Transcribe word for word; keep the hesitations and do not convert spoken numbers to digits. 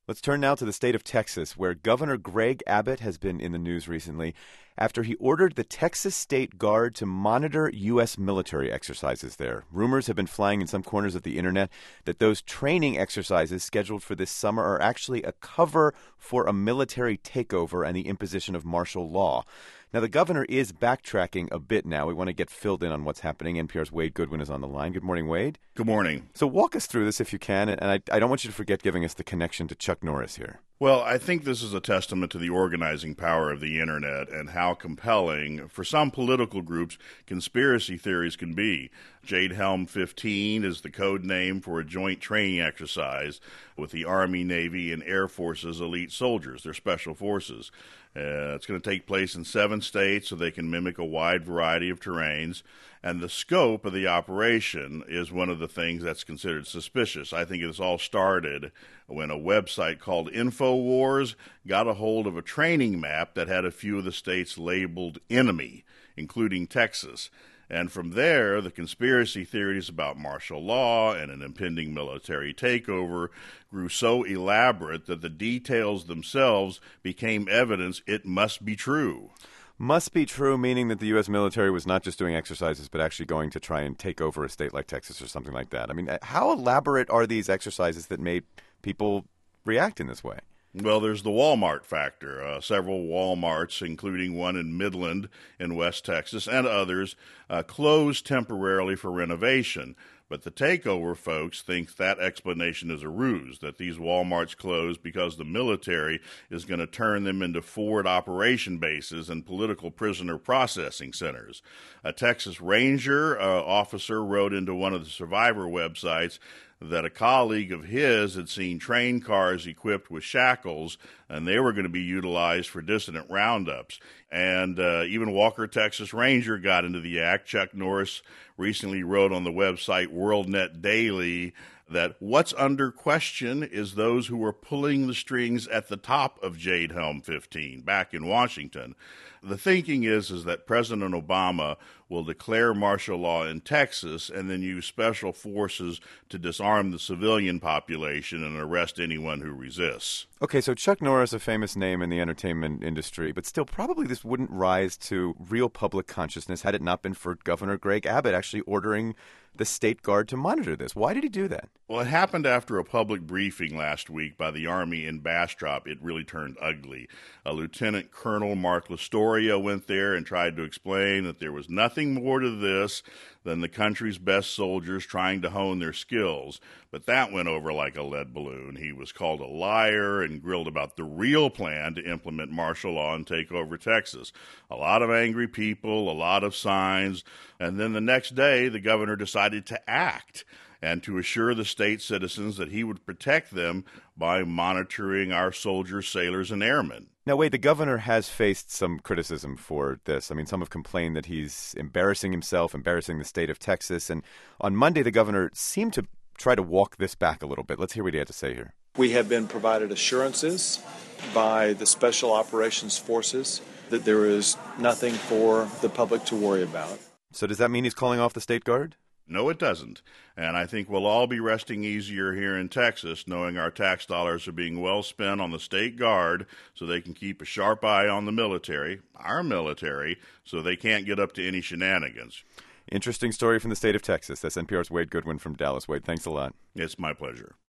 Let's turn now to the state of Texas, where Governor Greg Abbott has been in the news recently after he ordered the Texas State Guard to monitor U S military exercises there. Rumors have been flying in some corners of the internet that those training exercises scheduled for this summer are actually a cover for a military takeover and the imposition of martial law. Now, the governor is backtracking a bit now. We want to get filled in on what's happening. N P R's Wade Goodwin is on the line. Good morning, Wade. Good morning. So walk us through this if you can, and I, I don't want you to forget giving us the connection to Chuck Norris here. Well, I think this is a testament to the organizing power of the internet and how compelling, for some political groups, conspiracy theories can be. Jade Helm fifteen is the code name for a joint training exercise with the Army, Navy, and Air Force's elite soldiers, their special forces. Uh, it's going to take place in seven states so they can mimic a wide variety of terrains. And the scope of the operation is one of the things that's considered suspicious. I think it all started when a website called InfoWars got a hold of a training map that had a few of the states labeled enemy, including Texas. And from there, the conspiracy theories about martial law and an impending military takeover grew so elaborate that the details themselves became evidence it must be true. Must be true, meaning that the U S military was not just doing exercises, but actually going to try and take over a state like Texas or something like that. I mean, how elaborate are these exercises that made people react in this way? Well, there's the Walmart factor. Uh, several Walmarts, including one in Midland in West Texas and others, uh, closed temporarily for renovation. But the takeover folks think that explanation is a ruse, that these Walmarts closed because the military is going to turn them into forward operation bases and political prisoner processing centers. A Texas Ranger uh, officer wrote into one of the survivor websites that a colleague of his had seen train cars equipped with shackles, and they were going to be utilized for dissident roundups. And uh, even Walker, Texas Ranger got into the act. Chuck Norris recently wrote on the website WorldNet Daily that what's under question is those who were pulling the strings at the top of Jade Helm fifteen back in Washington. The thinking is, is that President Obama will declare martial law in Texas and then use special forces to disarm the civilian population and arrest anyone who resists. Okay, so Chuck Norris, a famous name in the entertainment industry, but still probably this wouldn't rise to real public consciousness had it not been for Governor Greg Abbott actually ordering the state guard to monitor this. Why did he do that? Well, it happened after a public briefing last week by the Army in Bastrop. It really turned ugly. A Lieutenant Colonel Mark Lastoria went there and tried to explain that there was nothing more to this than the country's best soldiers trying to hone their skills. But that went over like a lead balloon. He was called a liar and grilled about the real plan to implement martial law and take over Texas. A lot of angry people, a lot of signs, and then the next day the governor decided to act and to assure the state citizens that he would protect them by monitoring our soldiers, sailors, and airmen. Now, wait, the governor has faced some criticism for this. I mean, some have complained that he's embarrassing himself, embarrassing the state of Texas. And on Monday, the governor seemed to try to walk this back a little bit. Let's hear what he had to say here. We have been provided assurances by the Special Operations Forces that there is nothing for the public to worry about. So does that mean he's calling off the state guard? No, it doesn't. And I think we'll all be resting easier here in Texas knowing our tax dollars are being well spent on the state guard so they can keep a sharp eye on the military, our military, so they can't get up to any shenanigans. Interesting story from the state of Texas. That's N P R's Wade Goodwin from Dallas. Wade, thanks a lot. It's my pleasure.